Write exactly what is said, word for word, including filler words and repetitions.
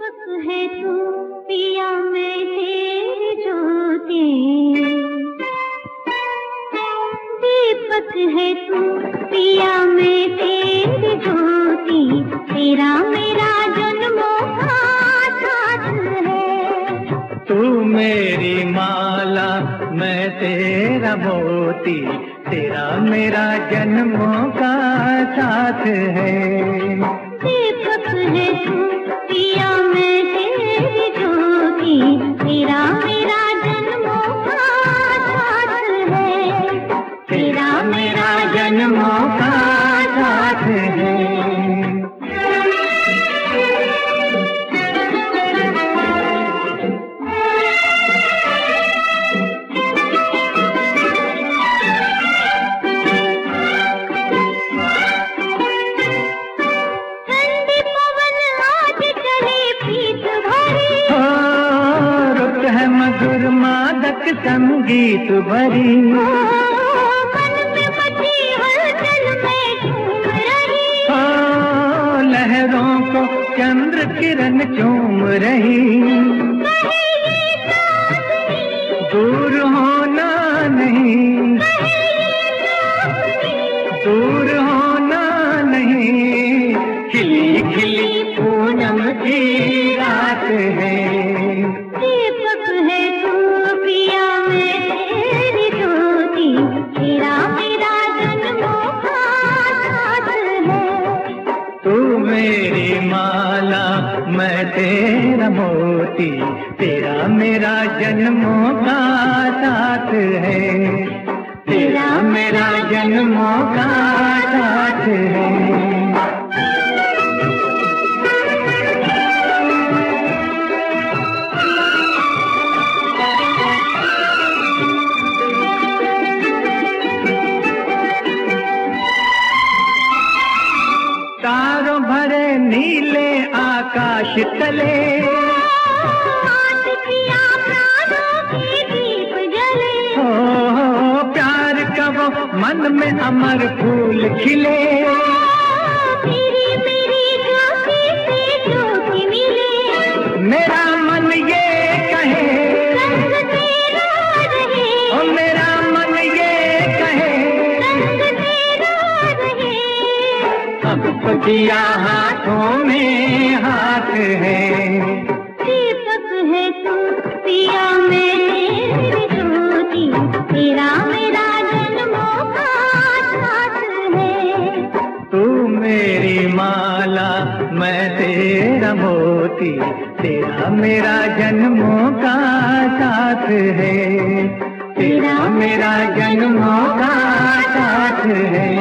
दीपक है तू पिया मैं तेरी ज्योति, दीपक है तू पिया मैं तेरी ज्योति, तेरा मेरा जन्मों का साथ है। तू मेरी माला मैं तेरा मोती, तेरा मेरा जन्मों का साथ है। दीपक है तू पिया मैं तेरी ज्योति, तेरा मेरा जन्मों का साथ है, तेरा मेरा जन्मों का साथ है। मधुर मादक संगीत भरी, मन में बची हलचल में झूम रही, लहरों को चंद्र किरण चूम रही। दूर होना नहीं, दूर होना नहीं, खिली खिली पूनम की रात है। दीपक है तू पिया मैं तेरी ज्योति, तेरा मेरा जन्मों का साथ है। तू मेरी माला मैं तेरा मोती, तेरा मेरा जन्मों का साथ है, तेरा मेरा जन्मों का साथ है। तारों भरे नीले आकाश तले, आज किया प्राणों के दीप जले, हो, हो प्यार का वो मन में अमर फूल खिले। मेरी मेरी ज्योति से ज्योति मिले, मेरा मन ये कहे रंग तेरा रहे, ओ मेरा मन ये कहे रंग तेरा रहे। अब पतिया हाथों में हाथ है। दीपक है तू पिया मैं तेरी ज्योति, तेरा मेरा जन्मों का साथ है। तू मेरी माला मैं तेरा मोती, तेरा मेरा जन्मों का साथ है, तेरा मेरा जन्मों का साथ है।